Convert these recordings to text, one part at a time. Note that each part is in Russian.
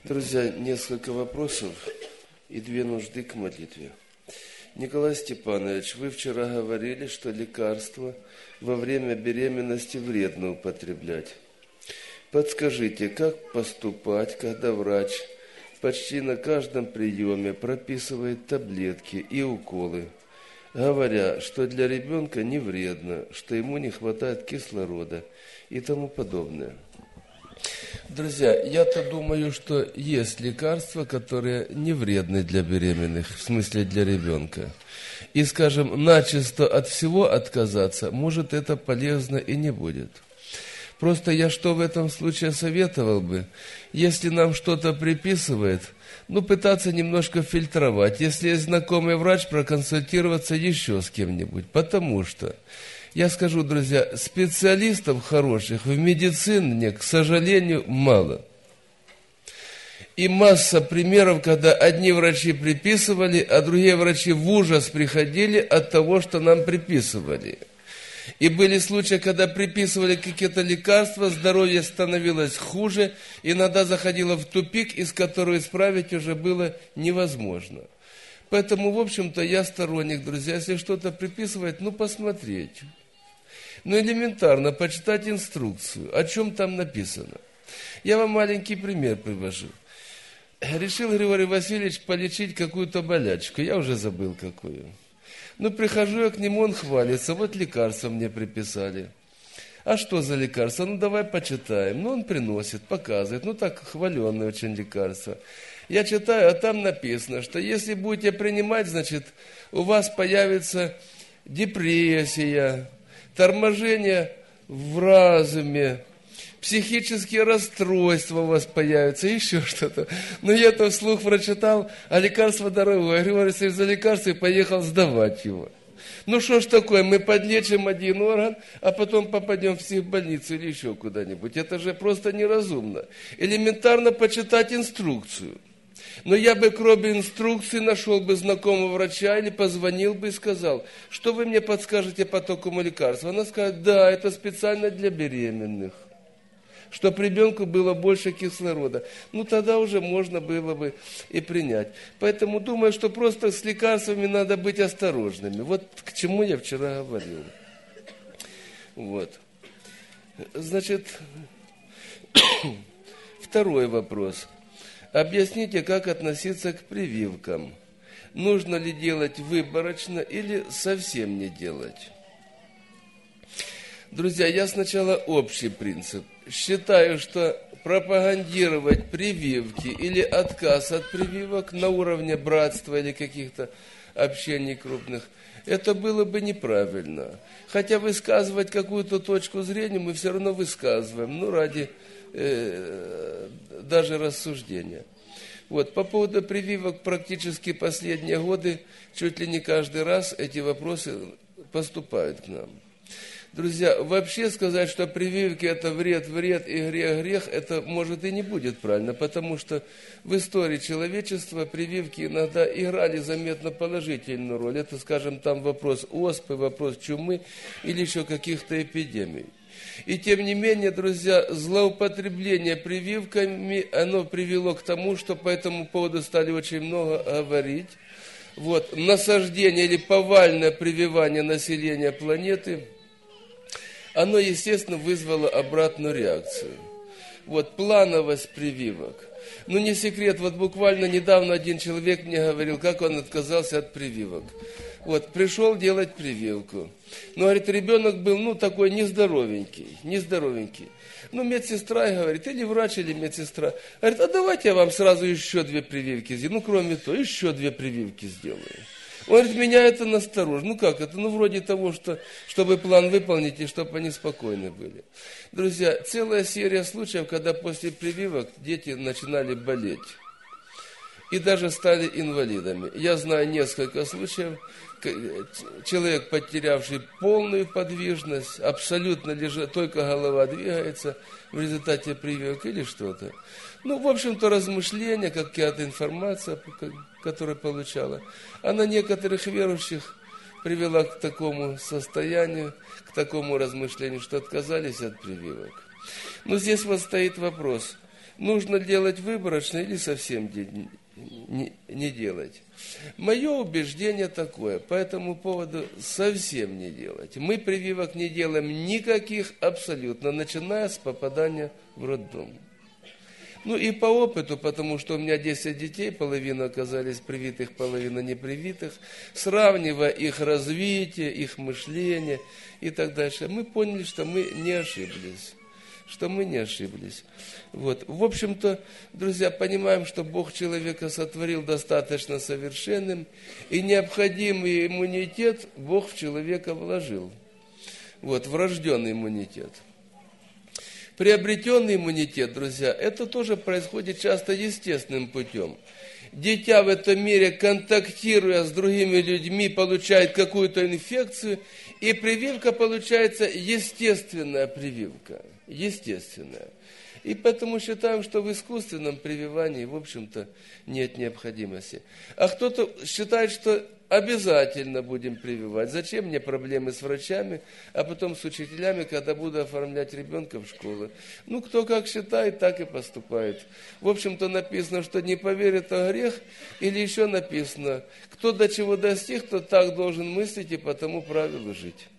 Друзья, несколько вопросов и две нужды к молитве. Николай Степанович, вы вчера говорили, что лекарства во время беременности вредно употреблять. Подскажите, как поступать, когда врач почти на каждом приеме прописывает таблетки и уколы, говоря, что для ребенка не вредно, что ему не хватает кислорода и тому подобное? Друзья, я-то думаю, что есть лекарства, которые не вредны для беременных, в смысле для ребенка. И, скажем, начисто от всего отказаться, может, это полезно и не будет. Просто я что в этом случае советовал бы? Если нам что-то приписывает, пытаться немножко фильтровать. Если есть знакомый врач, проконсультироваться еще с кем-нибудь. Потому что, я скажу, друзья, специалистов хороших в медицине, к сожалению, мало. И масса примеров, когда одни врачи приписывали, а другие врачи в ужас приходили от того, что нам приписывали. И были случаи, когда приписывали какие-то лекарства, здоровье становилось хуже, иногда заходило в тупик, из которого исправить уже было невозможно. Поэтому, в общем-то, я сторонник, друзья, если что-то приписывать, посмотреть. Элементарно почитать инструкцию, о чем там написано. Я вам маленький пример привожу. Решил Григорий Васильевич полечить какую-то болячку, я уже забыл какую. Прихожу я к нему, он хвалится, вот лекарство мне приписали. А что за лекарство? Давай почитаем. Он приносит, показывает, так хваленное очень лекарство. Я читаю, а там написано, что если будете принимать, значит, у вас появится депрессия, торможение в разуме, психические расстройства у вас появятся, еще что-то. Я-то вслух прочитал, а лекарство дорогое. Григорий Васильевич за лекарство и поехал сдавать его. Что ж такое, мы подлечим один орган, а потом попадем в психбольницу или еще куда-нибудь. Это же просто неразумно. Элементарно почитать инструкцию. Но я бы, кроме инструкции, нашел бы знакомого врача или позвонил бы и сказал, что вы мне подскажете по такому лекарству. Она скажет, да, это специально для беременных, чтобы ребенку было больше кислорода. Тогда уже можно было бы и принять. Поэтому думаю, что просто с лекарствами надо быть осторожными. Вот к чему я вчера говорил. Значит, второй вопрос. Объясните, как относиться к прививкам. Нужно ли делать выборочно или совсем не делать? Друзья, я сначала общий принцип. Считаю, что пропагандировать прививки или отказ от прививок на уровне братства или каких-то общений крупных, это было бы неправильно. Хотя высказывать какую-то точку зрения мы все равно высказываем, ради даже рассуждения. По поводу прививок практически последние годы, чуть ли не каждый раз эти вопросы поступают к нам. Друзья, вообще сказать, что прививки это вред и грех, это может и не будет правильно, потому что в истории человечества прививки иногда играли заметно положительную роль. Это, скажем, там вопрос оспы, вопрос чумы или еще каких-то эпидемий. И тем не менее, друзья, злоупотребление прививками, оно привело к тому, что по этому поводу стали очень много говорить. Насаждение или повальное прививание населения планеты, оно, естественно, вызвало обратную реакцию. Плановость прививок. Не секрет, буквально недавно один человек мне говорил, как он отказался от прививок. Пришел делать прививку. Говорит, ребенок был, такой нездоровенький. Медсестра говорит, или врач, или медсестра. Говорит, а давайте я вам сразу еще 2 прививки сделаю. Кроме того, еще 2 прививки сделаю. Он говорит, меня это насторожит. Как это? Вроде того, чтобы план выполнить, и чтобы они спокойны были. Друзья, целая серия случаев, когда после прививок дети начинали болеть. И даже стали инвалидами. Я знаю несколько случаев. Человек, потерявший полную подвижность, абсолютно лежит, только голова двигается в результате прививок или что-то. В общем-то, размышления, какая-то информация, которую получала, она некоторых верующих привела к такому состоянию, к такому размышлению, что отказались от прививок. Здесь стоит вопрос. Нужно делать выборочно или совсем не делать. Мое убеждение такое, по этому поводу совсем не делать. Мы прививок не делаем никаких абсолютно, начиная с попадания в роддом. Ну и по опыту, потому что у меня 10 детей, половина оказались привитых, половина непривитых, сравнивая их развитие, их мышление и так дальше, мы поняли, что мы не ошиблись. Вот. В общем-то, друзья, понимаем, что Бог человека сотворил достаточно совершенным, и необходимый иммунитет Бог в человека вложил. Вот, врожденный иммунитет. Приобретенный иммунитет, друзья, это тоже происходит часто естественным путем. Дитя в этом мире, контактируя с другими людьми, получает какую-то инфекцию, и прививка получается естественная прививка. Естественная. И поэтому считаем, что в искусственном прививании, в общем-то, нет необходимости. А кто-то считает, что обязательно будем прививать. Зачем мне проблемы с врачами, а потом с учителями, когда буду оформлять ребенка в школу? Ну, кто как считает, так и поступает. В общем-то, написано, что не поверит, а грех, или еще написано, кто до чего достиг, тот так должен мыслить и по тому правилу жить.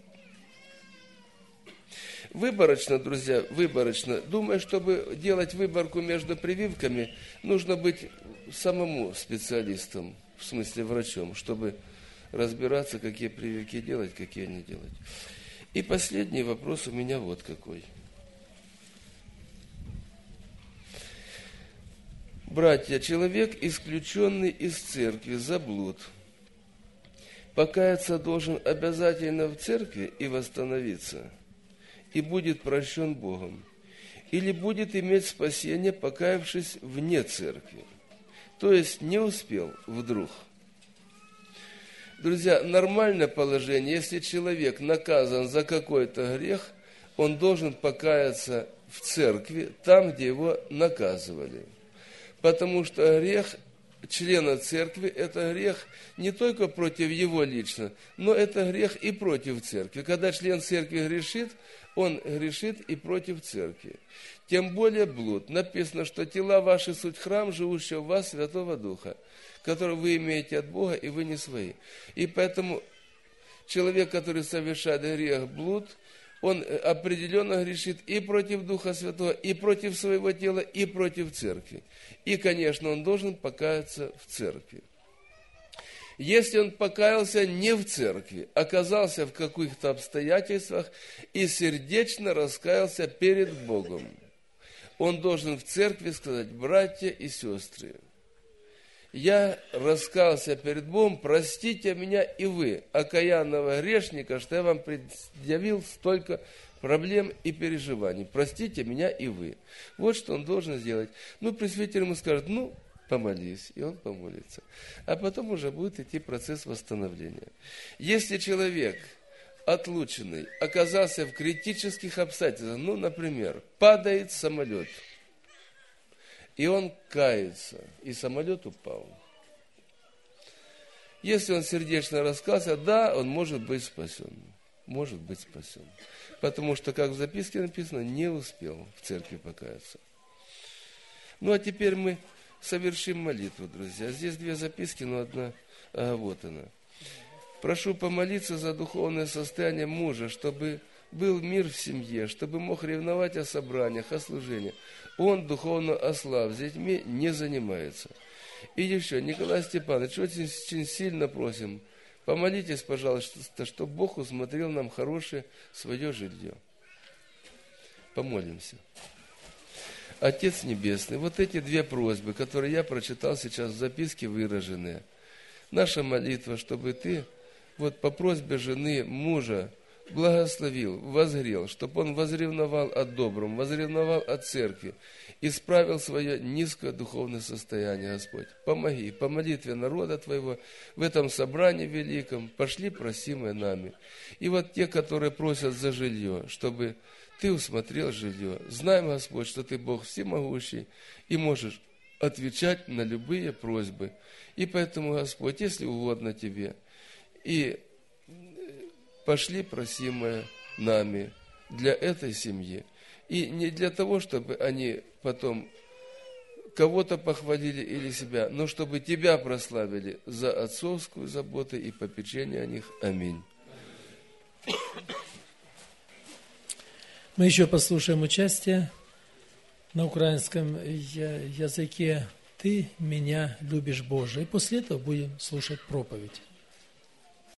Выборочно, друзья, выборочно. Думаю, чтобы делать выборку между прививками, нужно быть самому специалистом, в смысле врачом, чтобы разбираться, какие прививки делать, какие не делать. И последний вопрос у меня вот какой. Братья, человек, исключенный из церкви за блуд, покаяться должен обязательно в церкви и восстановиться, и будет прощен Богом, или будет иметь спасение, покаявшись вне церкви. То есть не успел вдруг. Друзья, нормальное положение, если человек наказан за какой-то грех, он должен покаяться в церкви, там, где его наказывали. Потому что грех члена церкви – это грех не только против его лично, но это грех и против церкви. Когда член церкви грешит, он грешит и против церкви. Тем более блуд. Написано, что тела ваши суть храм, живущего в вас Святого Духа, который вы имеете от Бога, и вы не свои. И поэтому человек, который совершает грех блуд, он определенно грешит и против Духа Святого, и против своего тела, и против церкви. И, конечно, он должен покаяться в церкви. Если он покаялся не в церкви, оказался в каких-то обстоятельствах и сердечно раскаялся перед Богом, он должен в церкви сказать: братья и сестры, я раскаялся перед Богом, простите меня и вы, окаянного грешника, что я вам предъявил столько проблем и переживаний. Простите меня и вы. Вот что он должен сделать. Ну, пресвитер ему скажет: помолись, и он помолится. А потом уже будет идти процесс восстановления. Если человек отлученный оказался в критических обстоятельствах, например, падает самолет, и он кается, и самолет упал. Если он сердечно раскаялся, да, он может быть спасен. Может быть спасен. Потому что, как в записке написано, не успел в церкви покаяться. Ну, а теперь мы совершим молитву, друзья. Здесь 2 записки, но одна, вот она. Прошу помолиться за духовное состояние мужа, чтобы был мир в семье, чтобы мог ревновать о собраниях, о служении. Он духовно ослаб, с детьми не занимается. И еще, Николай Степанович, очень сильно просим, помолитесь, пожалуйста, чтобы Бог усмотрел нам хорошее свое жилье. Помолимся. Отец Небесный, вот эти 2 просьбы, которые я прочитал сейчас в записке выраженные. Наша молитва, чтобы Ты вот по просьбе жены, мужа, благословил, возгрел, чтобы он возревновал о добром, возревновал о церкви, исправил свое низкое духовное состояние, Господь. Помоги, по молитве народа Твоего в этом собрании великом пошли просимые нами. И вот те, которые просят за жилье, чтобы Ты усмотрел жилье. Знаем, Господь, что Ты Бог всемогущий и можешь отвечать на любые просьбы. И поэтому, Господь, если угодно Тебе, и пошли просимые нами для этой семьи. И не для того, чтобы они потом кого-то похвалили или себя, но чтобы Тебя прославили за отцовскую заботу и попечение о них. Аминь. Мы еще послушаем участие на украинском языке «Ты меня любишь, Боже». И после этого будем слушать проповедь.